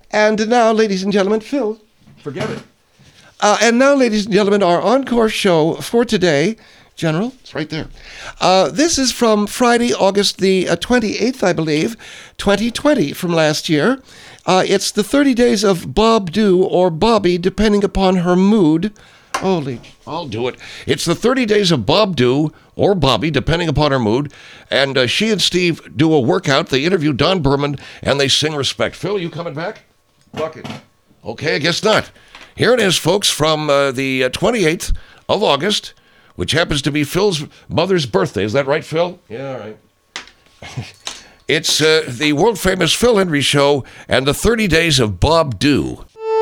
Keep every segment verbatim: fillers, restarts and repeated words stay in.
And now, ladies and gentlemen, Phil, Forget it. uh, and now, ladies and gentlemen, our encore show for today, General, it's right there. Uh, this is from Friday, August the uh, twenty-eighth, I believe, twenty twenty, from last year. Uh, it's the thirty days of Bob Do, or Bobby, depending upon her mood. Holy, I'll do it. It's the thirty days of Bob Do, or Bobby, depending upon her mood. And uh, she and Steve do a workout. They interview Don Berman, and they sing Respect. Phil, you coming back? Bucket. Okay, I guess not. Here it is, folks, from uh, the uh, twenty-eighth of August, which happens to be Phil's mother's birthday. Is that right, Phil? Yeah, all right. It's uh, the world-famous Phil Hendrie Show and the thirty days of Bob Do.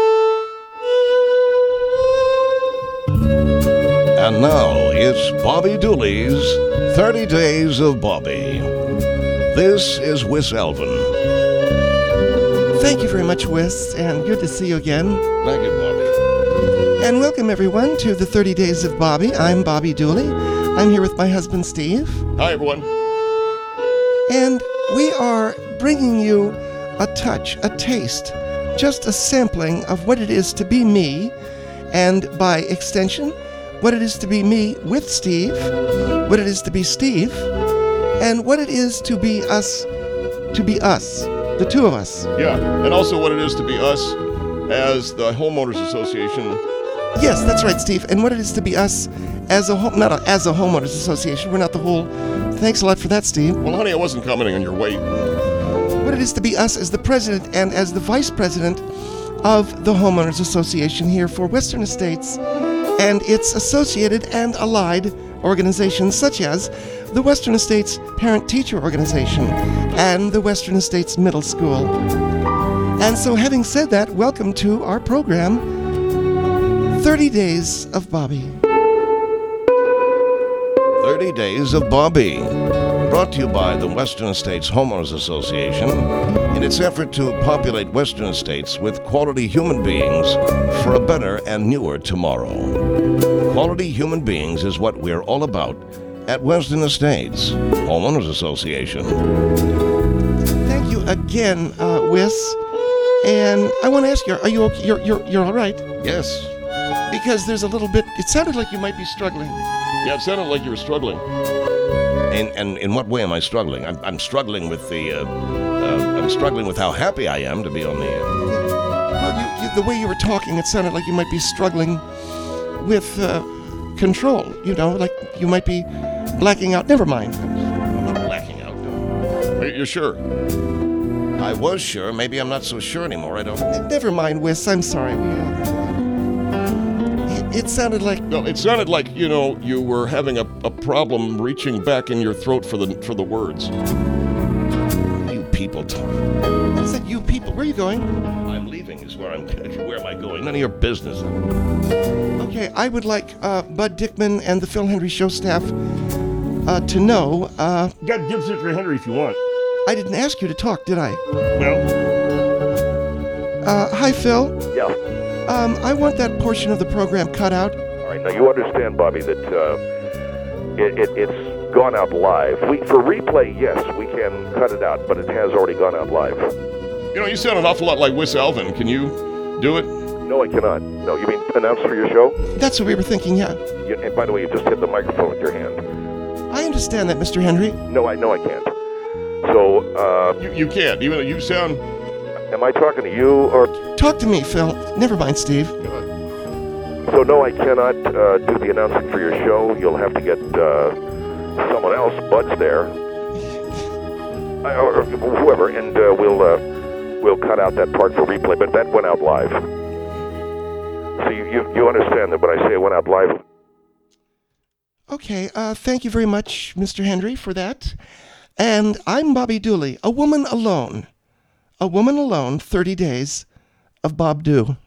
And now it's Bobby Dooley's thirty days of Bobby. This is Wes Alvin. Thank you very much, Wes, and good to see you again. Thank you, Bobby. And welcome, everyone, to the thirty days of Bobby. I'm Bobby Dooley. I'm here with my husband, Steve. Hi, everyone. And we are bringing you a touch, a taste, just a sampling of what it is to be me, and by extension, what it is to be me with Steve, what it is to be Steve, and what it is to be us, to be us, the two of us. Yeah, and also what it is to be us as the Homeowners Association. Yes, that's right, Steve. And what it is to be us as a home, not a, as a homeowners association. We're not the whole. Thanks a lot for that, Steve. Well, honey, I wasn't commenting on your weight. What it is to be us as the president and as the vice president of the homeowners association here for Western Estates and its associated and allied organizations such as the Western Estates Parent-Teacher Organization and the Western Estates Middle School. And so, having said that, welcome to our program, thirty days of Bobby. thirty days of Bobby. Brought to you by the Western Estates Homeowners Association in its effort to populate Western Estates with quality human beings for a better and newer tomorrow. Quality human beings is what we're all about at Western Estates Homeowners Association. Thank you again, uh, Wes. And I want to ask you, are you okay? You're, you're, you're all right? Yes. Because there's a little bit, it sounded like you might be struggling. Yeah, it sounded like you were struggling. And, and in what way am I struggling? I'm, I'm struggling with the, uh, uh, I'm struggling with how happy I am to be on the, uh, Well, you, you, the way you were talking, it sounded like you might be struggling with uh, control. You know, like you might be blacking out. Never mind. I'm not blacking out. No. Are you sure? I was sure. Maybe I'm not so sure anymore. I don't. Never mind, Wes. I'm sorry. We, uh, it, it sounded like. No, it sounded like, you know, you were having a, a problem reaching back in your throat for the for the words. You people talk. I said, you people. Where are you going? I'm leaving is where I'm. Where am I going? None of your business. Okay, I would like uh, Bud Dickman and the Phil Hendrie Show staff uh, to know. Uh, God gives it for Henry if you want. I didn't ask you to talk, did I? Well. Uh, hi, Phil. Yeah. Um, I want that portion of the program cut out. All right. Now you understand, Bobby, that uh, it, it, it's gone out live. We for replay, yes, we can cut it out, but it has already gone out live. You know, you sound an awful lot like Wes Alvin. Can you do it? No, I cannot. No, you mean announce for your show? That's what we were thinking, yeah. You, and by the way, you just hit the microphone with your hand. I understand that, Mister Hendrie. No, I know I can't. So, uh, You, you can't. Even though you sound. am I talking to you or? Talk to me, Phil. Never mind, Steve. So no, I cannot uh, do the announcing for your show. You'll have to get uh, someone else. Bud's there, I, or whoever, and uh, we'll uh, we'll cut out that part for replay. But that went out live. So you you, you understand that when I say it went out live. Okay, uh, thank you very much, Mister Hendrie, for that. And I'm Bobby Dooley, a woman alone. A woman alone, thirty days of Bob Do.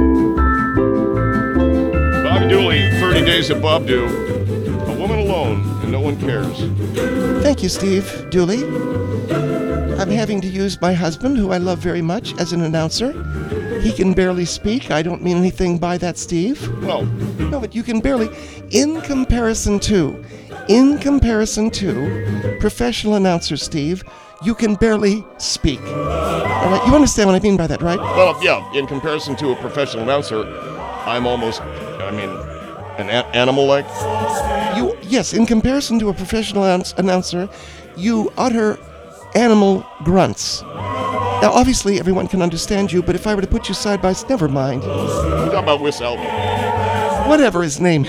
Bob Dooley, thirty days of Bob Do. A woman alone, and no one cares. Thank you, Steve Dooley. I'm having to use my husband, who I love very much, as an announcer. He can barely speak. I don't mean anything by that, Steve. Well, No, but you can barely, in comparison to, in comparison to professional announcers, Steve, you can barely speak. All right, you understand what I mean by that, right? Well, yeah, in comparison to a professional announcer, I'm almost, I mean, an a- animal-like. You yes, in comparison to a professional announce- announcer, you utter animal grunts. Now, obviously, everyone can understand you, but if I were to put you side by side, never mind. I'm talking about Wes Alvin. Whatever his name.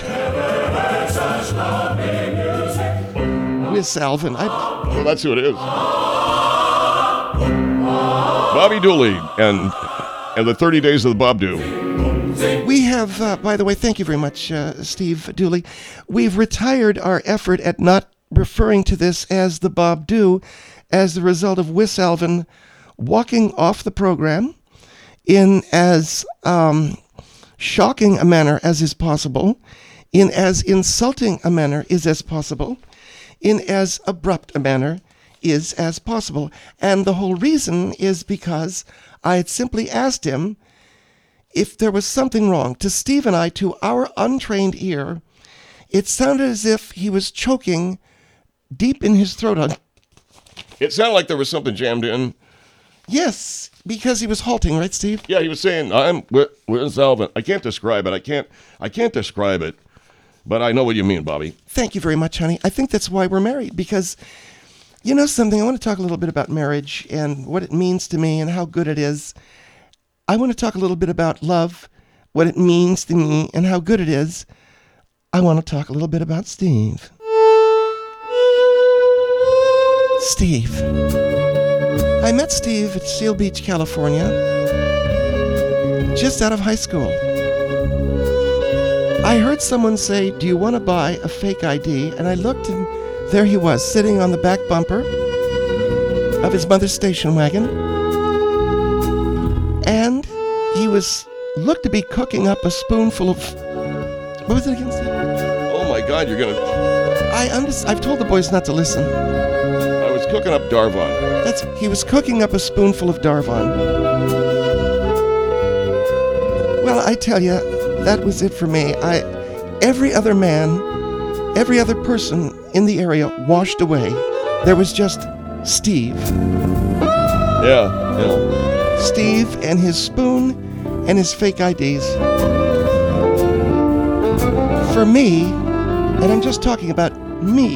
Wes Alvin. I, Well, that's who it is. Bobby Dooley and and the thirty Days of the Bob Do. we have, uh, by the way, thank you very much, uh, Steve Dooley. We've retired our effort at not referring to this as the Bob Do as the result of Wes Alvin walking off the program in as um, shocking a manner as is possible, in as insulting a manner is as possible, in as abrupt a manner is as possible. And the whole reason is because I had simply asked him if there was something wrong. To Steve and I, to our untrained ear, it sounded as if he was choking deep in his throat. On It sounded like there was something jammed in. Yes, because he was halting, right, Steve? Yeah, he was saying, "I'm Wes Alvin." I can't describe it. I can't. I can't describe it. But I know what you mean, Bobby. Thank you very much, honey. I think that's why we're married, because you know something? I want to talk a little bit about marriage and what it means to me and how good it is. I want to talk a little bit about love, what it means to me and how good it is. I want to talk a little bit about Steve. Steve. I met Steve at Seal Beach, California, just out of high school. I heard someone say, "Do you want to buy a fake I D?" And I looked, and there he was, sitting on the back bumper of his mother's station wagon. And he was, looked to be cooking up a spoonful of, what was it again, Steve? Oh my God, you're gonna. I under, I've told the boys not to listen. I was cooking up Darvon. That's, he was cooking up a spoonful of Darvon. Well, I tell you, that was it for me. I, every other man, every other person in the area washed away. There was just Steve. Yeah, yeah. Steve and his spoon and his fake I Ds. For me, and I'm just talking about me,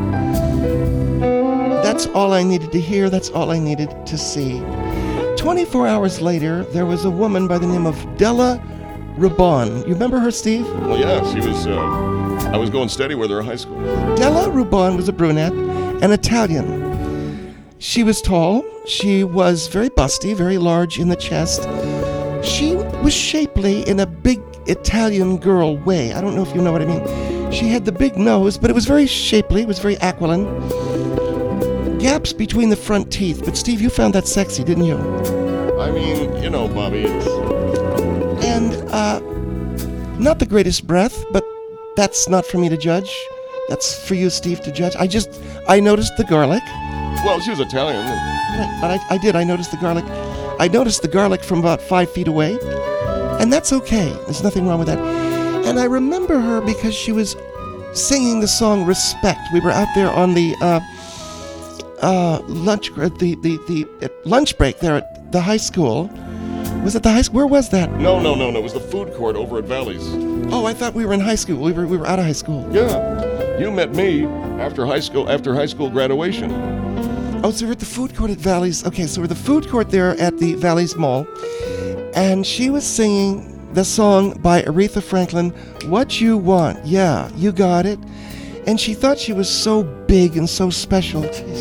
that's all I needed to hear, that's all I needed to see. twenty-four hours later, there was a woman by the name of Della Rubon. You remember her, Steve? Well, yeah, she was. Uh, I was going steady with her in high school. Della Rubon was a brunette, an Italian. She was tall, she was very busty, very large in the chest. She was shapely in a big Italian girl way. I don't know if you know what I mean. She had the big nose, but it was very shapely, it was very aquiline. Gaps between the front teeth, but Steve, you found that sexy, didn't you? I mean, you know, Bobby, it's. And, uh, not the greatest breath, but that's not for me to judge. That's for you, Steve, to judge. I just, I noticed the garlic. Well, she was Italian. Right, but I, I did, I noticed the garlic. I noticed the garlic from about five feet away. And that's okay. There's nothing wrong with that. And I remember her because she was singing the song Respect. We were out there on the, uh, uh, lunch, uh, the, the, the uh, lunch break there at the high school. Was it the high school? Where was that? No, no, no, no. It was the food court over at Valley's. Oh, I thought we were in high school. We were we were out of high school. Yeah. You met me after high school, after high school graduation. Oh, so we're at the food court at Valley's. Okay, so we're at the food court there at the Valley's Mall. And she was singing the song by Aretha Franklin, What You Want. Yeah, you got it. And she thought she was so big and so special.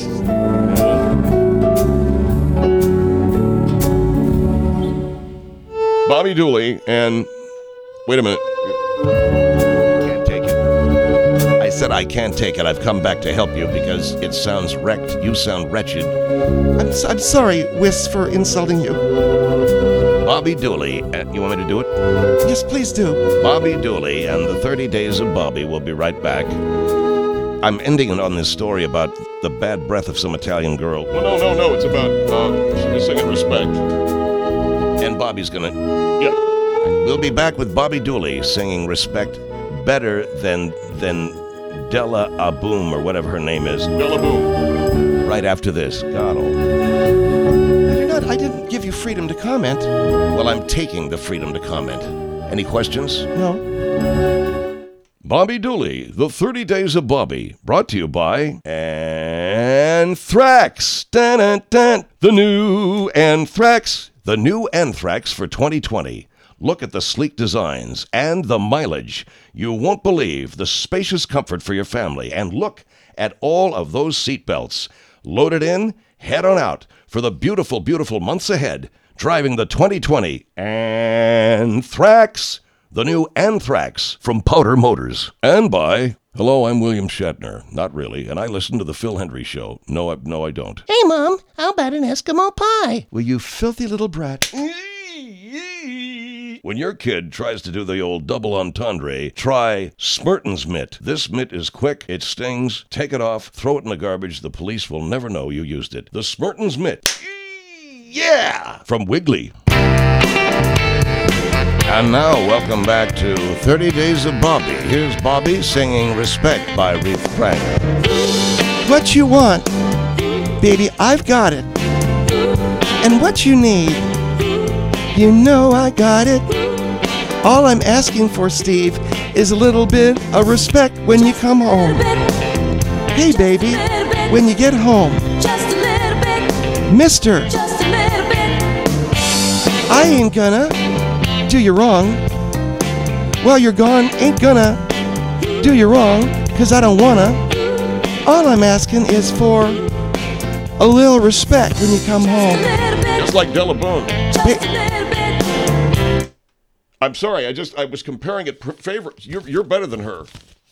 Bobby Dooley and. Wait a minute. Can't take it. I said I can't take it. I've come back to help you because it sounds wrecked. You sound wretched. I'm, s- I'm sorry, Wiss, for insulting you. Bobby Dooley. Uh, you want me to do it? Yes, please do. Bobby Dooley and the thirty Days of Bobby will be right back. I'm ending it on this story about the bad breath of some Italian girl. Well, no, no, no. It's about uh, she's singing Respect. And Bobby's gonna... Yeah. We'll be back with Bobby Dooley singing Respect better than than Della Aboom or whatever her name is. Bella Boom. right after this. God, oh. You're not, I didn't give you freedom to comment. Well, I'm taking the freedom to comment. Any questions? No. Bobby Dooley, The thirty Days of Bobby, brought to you by Anthrax. Dun, dun, dun. The new Anthrax. The new Anthrax for twenty twenty. Look at the sleek designs and the mileage. You won't believe the spacious comfort for your family. And look at all of those seat belts. Loaded in, head on out for the beautiful, beautiful months ahead. Driving the twenty twenty Anthrax. The new Anthrax from Powder Motors. And by, hello, I'm William Shatner. Not really, and I listen to the Phil Hendry Show. No, I, no, I don't. Hey, Mom, how about an Eskimo pie? Well, you filthy little brat. When your kid tries to do the old double entendre, try Smerton's mitt. This mitt is quick, it stings, take it off, throw it in the garbage, the police will never know you used it. The Smerton's mitt. Yeah! From Wiggly. And now, welcome back to thirty Days of Bobby. Here's Bobby singing Respect by Aretha Franklin. What you want, baby, I've got it. And what you need, you know I got it. All I'm asking for, Steve, is a little bit of respect when you come home. Hey, baby, when you get home. Mister, I ain't gonna do you wrong. While you're gone, ain't gonna do you wrong, cause I don't wanna. All I'm asking is for a little respect when you come home. Just like Della Boone. Ba- I'm sorry, I just, I was comparing it per- favorites. You're, you're better than her.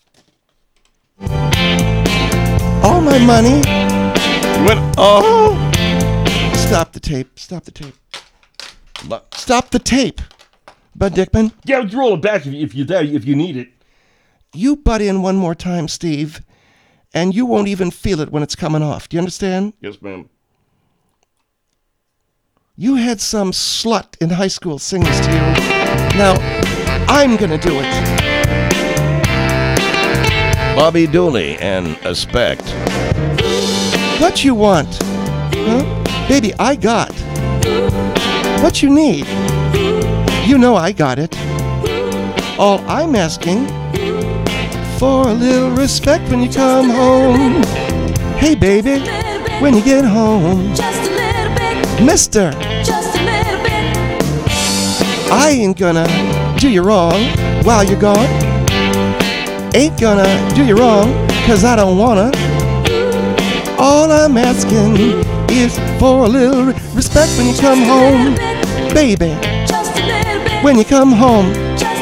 all my money. You went, oh! Stop the tape. Stop the tape. But, Stop the tape, Bud Dickman. Yeah, roll it back if you, if you if you need it. You butt in one more time, Steve, and you won't even feel it when it's coming off. Do you understand? yes, ma'am. You had some slut in high school sing this to you. Now, I'm gonna do it. Bobby Dooley and Aspect. What you want? Huh? Baby, I got. What you need? You know I got it. All I'm asking for a little respect when you come home. Hey, baby, when you get home. Mister, I ain't gonna do you wrong while you're gone. Ain't gonna do you wrong, cause I don't wanna. All I'm asking is for a little respect when you come home. Baby, when you come home.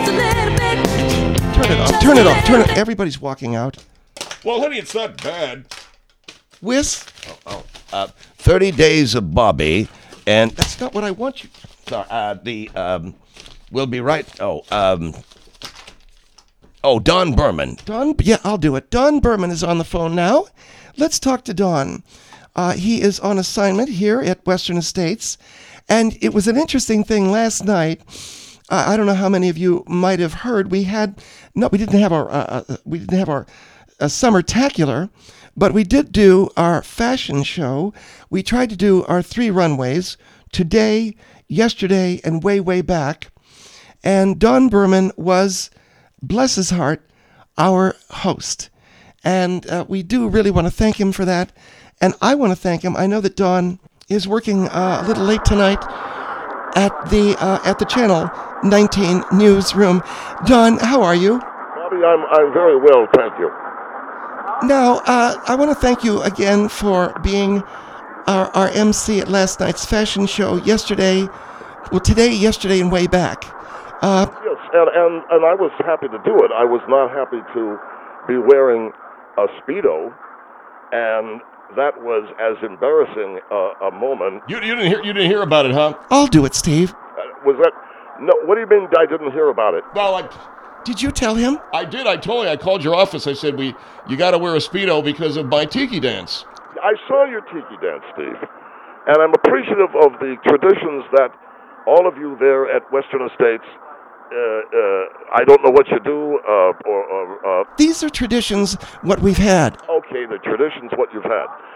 Turn it off, turn it off, turn it. Everybody's walking out. Well, honey, it's not bad. Whis, Uh, thirty Days of Bobby, and that's not what I want you. sorry, uh, the um, we'll be right. Oh, um, oh, Don Berman. Don, yeah, I'll do it. Don Berman is on the phone now. Let's talk to Don. Uh, he is on assignment here at Western Estates, and it was an interesting thing last night. Uh, I don't know how many of you might have heard. We had no, we didn't have our uh, uh, we didn't have our uh, summer-tacular, but we did do our fashion show. We tried to do our three runways today, yesterday, and way way back. And Don Berman was, bless his heart, our host. And uh, we do really want to thank him for that. And I want to thank him. I know that Don is working uh, a little late tonight at the uh, at the Channel nineteen newsroom. Don, how are you? Bobby, I'm I'm very well, thank you. Now, uh, I want to thank you again for being our, our M C at last night's fashion show yesterday. Well, today, yesterday, and way back. Uh, Yes, and, and and I was happy to do it. I was not happy to be wearing a Speedo, and that was as embarrassing uh, a moment. You, you didn't hear you didn't hear about it, huh? I'll do it, Steve. Uh, was that? No. What do you mean? I didn't hear about it. Well, I, Did you tell him? I did. I told you. I called your office. I said we you got to wear a Speedo because of my tiki dance. I saw your tiki dance, Steve, and I'm appreciative of the traditions that all of you there at Western Estates. Uh, uh, I don't know what you do, uh, or, or uh, These are traditions, what we've had. okay, the traditions, what you've had.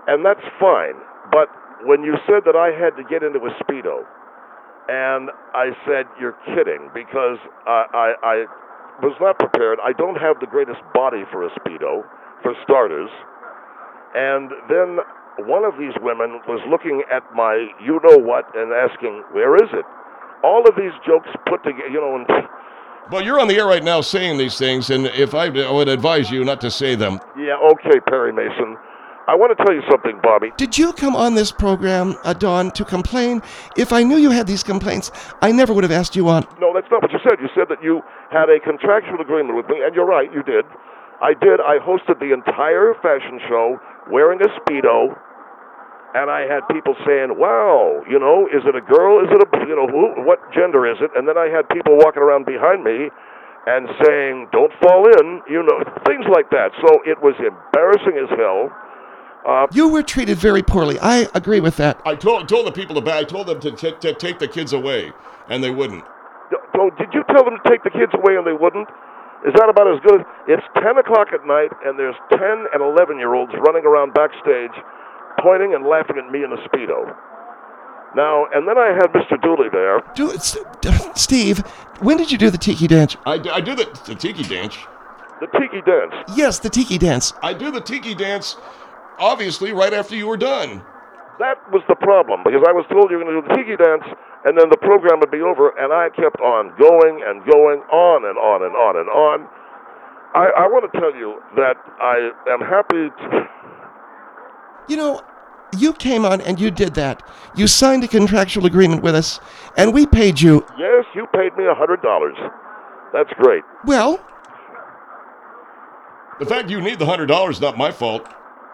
And that's fine. But when you said that I had to get into a Speedo, and I said, you're kidding, because I, I, I was not prepared. I don't have the greatest body for a Speedo, for starters. And then one of these women was looking at my you-know-what and asking, where is it? All of these jokes put together, you know, and... Well, you're on the air right now saying these things, and if I, I would advise you not to say them. Yeah, okay, Perry Mason. I want to tell you something, Bobby. Did you come on this program, uh, Dawn, to complain? If I knew you had these complaints, I never would have asked you on. No, that's not what you said. You said that you had a contractual agreement with me, and you're right, you did. I did. I hosted the entire fashion show wearing a Speedo, and I had people saying, wow, you know, is it a girl? Is it a, you know, who, what gender is it? And then I had people walking around behind me and saying, don't fall in, you know, things like that. So it was embarrassing as hell. Uh, You were treated very poorly. I agree with that. I told told the people to back. I told them to, t- to take the kids away, and they wouldn't. so did you tell them to take the kids away and they wouldn't? Is that about as good as... It's ten o'clock at night, and there's ten and eleven-year-olds running around backstage pointing and laughing at me in a Speedo. Now, and then I had Mister Dooley there. Do, S- Steve, when did you do the tiki dance? I, I do the, the tiki dance. The Tiki Dance. Yes, the tiki dance. I do the tiki dance, obviously, right after you were done. That was the problem, because I was told you were going to do the Tiki Dance, and then the program would be over, and I kept on going and going on and on and on and on. I, I want to tell you that I am happy to... You know, you came on and you did that. You signed a contractual agreement with us, and we paid you. Yes, you paid me one hundred dollars. That's great. Well, The fact you need the hundred dollars is not my fault.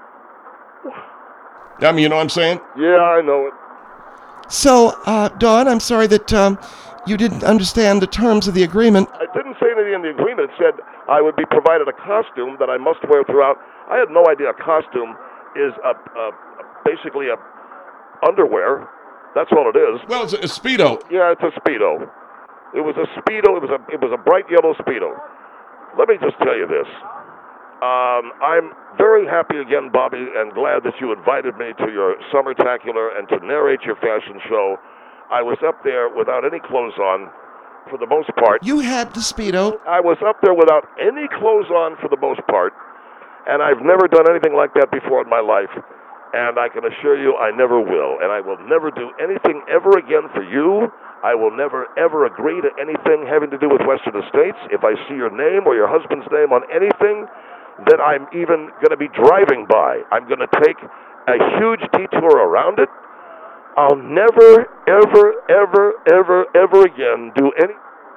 I mean, you know what I'm saying? Yeah, I know it. so, uh, Dawn, I'm sorry that um, you didn't understand the terms of the agreement. I didn't say anything in the agreement. It said I would be provided a costume that I must wear throughout. I had no idea a costume is a, a basically a underwear. That's all it is. Well, it's a, a Speedo. Yeah, it's a Speedo. It was a Speedo. It was a it was a bright yellow Speedo. Let me just tell you this. Um, I'm very happy again, Bobby, and glad that you invited me to your Summertacular and to narrate your fashion show. I was up there without any clothes on, for the most part. You had the Speedo. I was up there without any clothes on for the most part, and I've never done anything like that before in my life. And I can assure you I never will. And I will never do anything ever again for you. I will never, ever agree to anything having to do with Western Estates. If I see your name or your husband's name on anything that I'm even going to be driving by, I'm going to take a huge detour around it. I'll never, ever, ever, ever, ever again do any...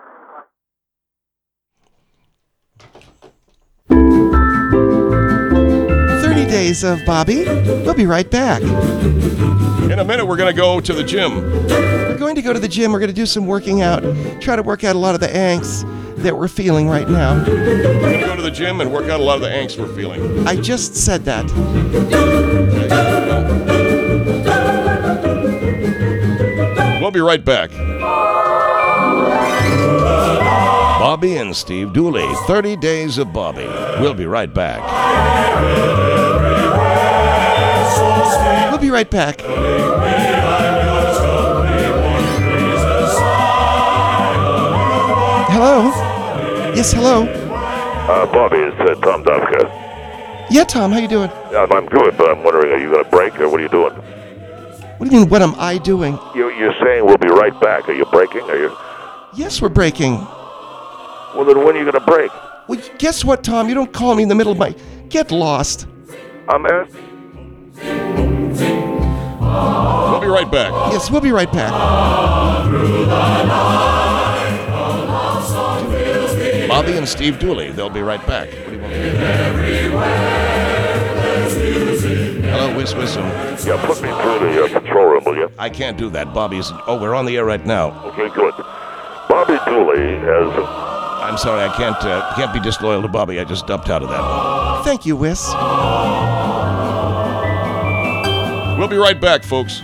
thirty days of Bobby. We'll be right back. In a minute, we're going to go to the gym. We're going to go to the gym. We're going to do some working out. Try to work out a lot of the angst that we're feeling right now. We're going to go to the gym and work out a lot of the angst we're feeling. I just said that. We'll be right back. Bobby and Steve Dooley, thirty days of Bobby. We'll be right back. We'll be right back. Hello? Yes, hello? Uh, Bobby, it's uh, Tom Dufka. Yeah, Tom, how you doing? Yeah, I'm good, but I'm wondering, are you going to break, or what are you doing? What do you mean, what am I doing? You, you're saying we'll be right back. Are you breaking? Are you? Yes, we're breaking. Well, then when are you going to break? Well, guess what, Tom? You don't call me in the middle of my... Get lost. I'm asking. We'll be right back. Yes, we'll be right back. Bobby and Steve Dooley, they'll be right back. What do you want to do? Hello, Whis Wissam. Yeah, put me through the uh, control room, will you? I can't do that. Bobby's... Oh, we're on the air right now. Okay, good. Bobby Dooley has... I'm sorry, I can't uh, can't be disloyal to Bobby. I just dumped out of that. Thank you, Whis. We'll be right back, folks.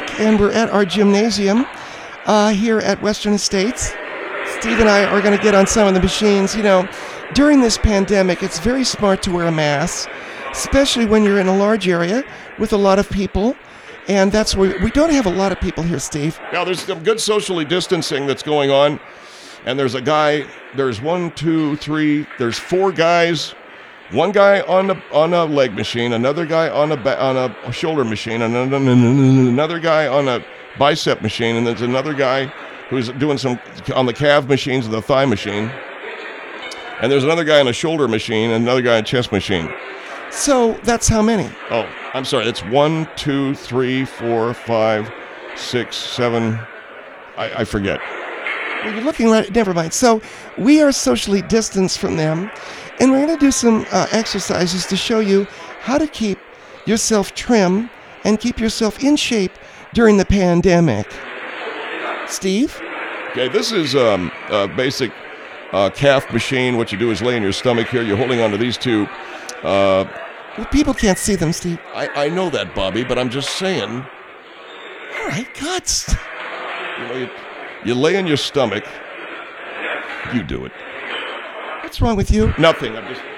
back, and we're at our gymnasium uh, here at Western Estates. Steve and I are going to get on some of the machines. You know, during this pandemic, it's very smart to wear a mask, especially when you're in a large area with a lot of people. And that's where we don't have a lot of people here, Steve. Now, there's some good socially distancing that's going on. And there's a guy, there's one, two, three, there's four guys. One guy on a, on a leg machine, another guy on a, ba- on a shoulder machine, and another guy on a bicep machine, and there's another guy who's doing some on the calf machines and the thigh machine. And there's another guy on a shoulder machine and another guy on a chest machine. So that's how many? Oh, I'm sorry. It's one, two, three, four, five, six, seven. I, I forget. Well, you're looking right. Never mind. So we are socially distanced from them, and we're going to do some uh, exercises to show you how to keep yourself trim and keep yourself in shape during the pandemic. Steve? Okay, this is um, a basic uh, calf machine. What you do is lay in your stomach here. You're holding onto these two. Uh, Well, people can't see them, Steve. I, I know that, Bobby, but I'm just saying. All right, cuts. You know, you, you lay in your stomach. You do it. What's wrong with you? Nothing. I'm just.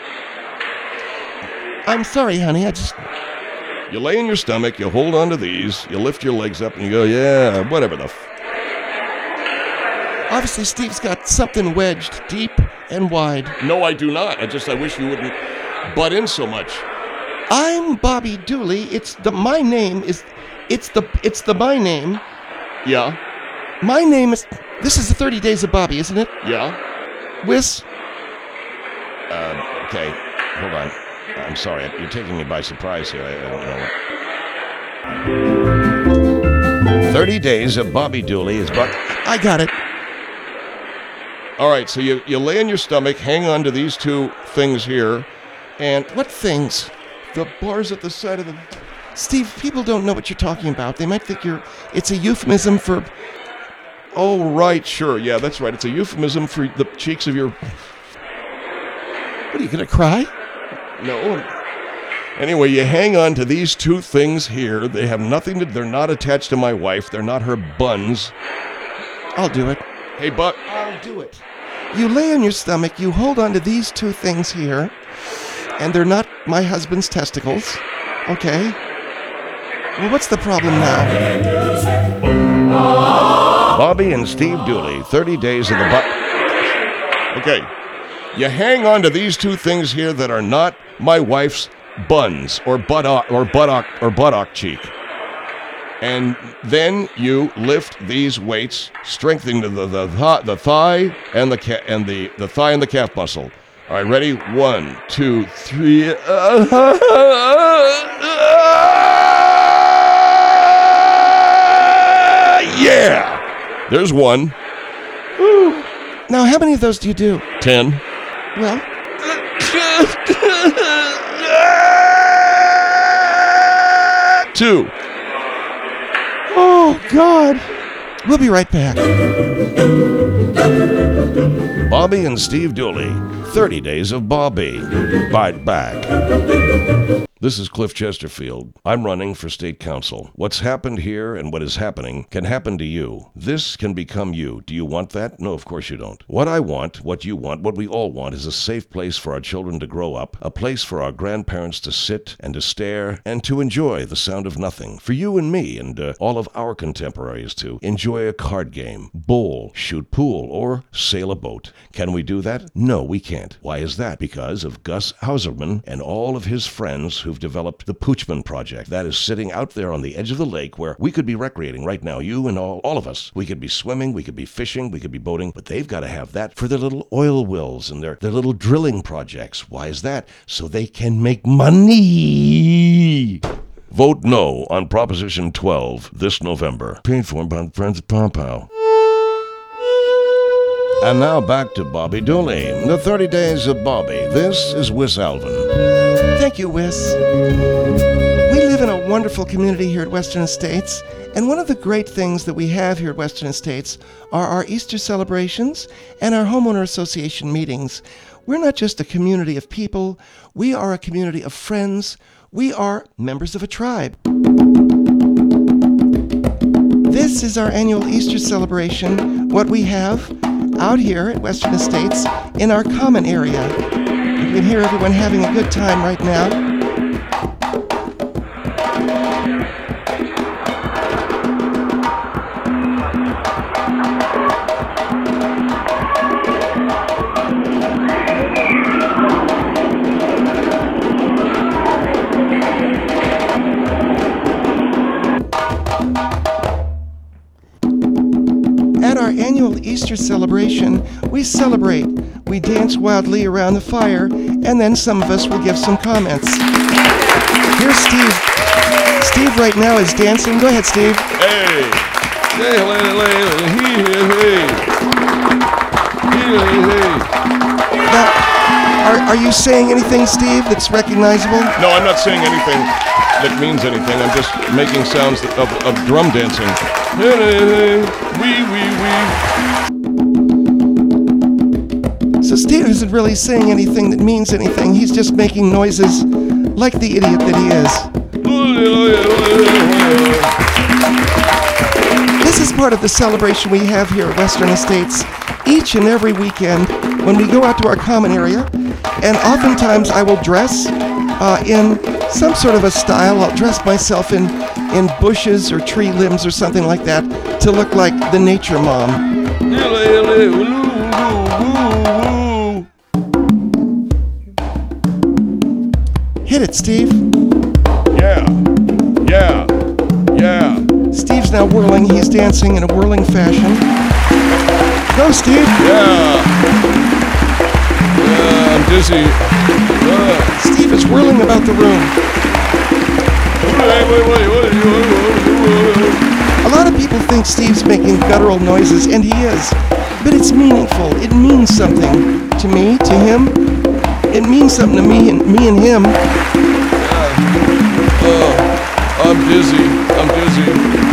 I'm sorry, honey. I just. You lay in your stomach. You hold onto these. You lift your legs up, and you go, yeah, whatever the. F-. Obviously, Steve's got something wedged deep and wide. No, I do not. I just I wish you wouldn't butt in so much. I'm Bobby Dooley. It's the my name is. It's the it's the my name. Yeah. My name is. This is the thirty Days of Bobby, isn't it? Yeah. Whis. Uh, okay. Hold on. I'm sorry. You're taking me by surprise here. I, I don't know. thirty Days of Bobby Dooley is but. I got it. All right. So you, you lay in your stomach, hang on to these two things here, and What things? the bars at the side of the. Steve, people don't know what you're talking about. They might think you're. It's a euphemism for. Oh, right. Sure. Yeah, that's right. It's a euphemism for the cheeks of your. What are you gonna cry? No. Anyway, you hang on to these two things here. They have nothing to. They're not attached to my wife. They're not her buns. I'll do it. Hey, Buck. I'll do it. You lay on your stomach. You hold on to these two things here, and they're not my husband's testicles. Okay. Well, what's the problem now? Bobby and Steve Dooley, thirty Days of the Butt. Okay. You hang on to these two things here that are not my wife's buns or buttock or buttock or buttock cheek. And then you lift these weights, strengthening the the, the, th- the thigh and the ca- and the, the thigh and the calf muscle. All right, ready? One, two, three. Yeah! There's one. Now, how many of those do you do? Ten. Well, Two. oh God. We'll be right back. Bobby and Steve Dooley, thirty Days of Bobby. Bite back. This is Cliff Chesterfield. I'm running for state council. What's happened here and what is happening can happen to you. This can become you. Do you want that? No, of course you don't. What I want, what you want, what we all want is a safe place for our children to grow up, a place for our grandparents to sit and to stare and to enjoy the sound of nothing. For you and me and uh, all of our contemporaries to enjoy a card game, bowl, shoot pool, or sail a boat. Can we do that? No, we can't. Why is that? Because of Gus Hauserman and all of his friends who've developed the Poochman Project. That is sitting out there on the edge of the lake where we could be recreating right now, you and all, all of us. We could be swimming, we could be fishing, we could be boating, but they've got to have that for their little oil wells and their, their little drilling projects. Why is that? So they can make money. Vote no on Proposition twelve this November. Paid for by friends at Pow Pow. And now back to Bobby Dooley, the thirty Days of Bobby. This is Wis Alvin. Thank you, Wis. We live in a wonderful community here at Western Estates, and one of the great things that we have here at Western Estates are our Easter celebrations and our homeowner association meetings. We're not just a community of people, we are a community of friends. We are members of a tribe. this is our annual Easter celebration, what we have out here at Western Estates in our common area. You can hear everyone having a good time right now. At our annual Easter celebration, we celebrate. We dance wildly around the fire, and then some of us will give some comments. Here's Steve. Steve right now is dancing. Go ahead, Steve. Hey! Hey, hey, hey, hey, hey. Hey, hey, hey. Now, are, are you saying anything, Steve, that's recognizable? No, I'm not saying anything that means anything. I'm just making sounds of, of drum dancing. Hey, hey, hey. Wee, wee, wee. So Steve isn't really saying anything that means anything. He's just making noises like the idiot that he is. This is part of the celebration we have here at Western Estates each and every weekend when we go out to our common area, and oftentimes I will dress uh, in some sort of a style. I'll dress myself in, in bushes or tree limbs or something like that to look like the nature mom. Hit it, Steve. Yeah, yeah, yeah. Steve's now whirling. He's dancing in a whirling fashion. Go, Steve. Yeah. Yeah, I'm dizzy. Uh. Steve is whirling about the room. A lot of people think Steve's making guttural noises, and he is. But it's meaningful. It means something to me, to him. It means something to me and me and him. Uh, I'm dizzy. I'm dizzy.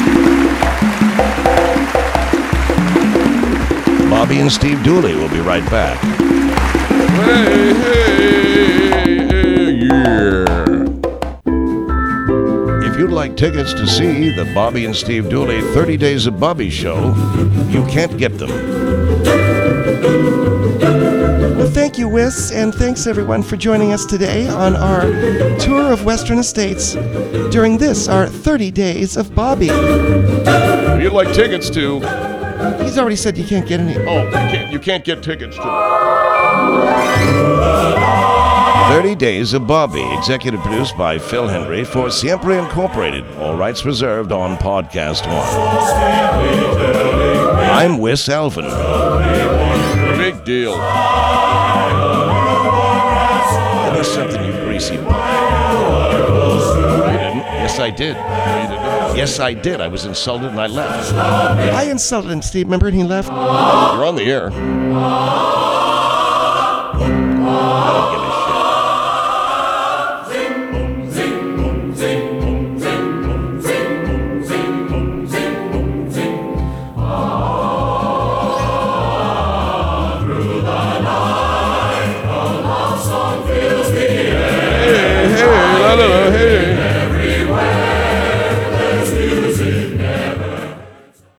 Bobby and Steve Dooley will be right back. Hey, hey, hey, yeah. If you'd like tickets to see the Bobby and Steve Dooley thirty Days of Bobby show, you can't get them. Well, thank you, Wiss, and thanks everyone for joining us today on our tour of Western Estates during this, our thirty Days of Bobby. If you'd like tickets to... He's already said you can't get any. Oh, you can't, you can't get tickets to... thirty Days of Bobby, executive produced by Phil Henry for Siempre Incorporated. All rights reserved on Podcast One. I'm Wiss Alvin. Big deal. Give me something, you greasy bum. You didn't? Yes, I did. No, you didn't. Yes, I did. I was insulted and I left. I insulted him, Steve, remember, and he left. You're on the air.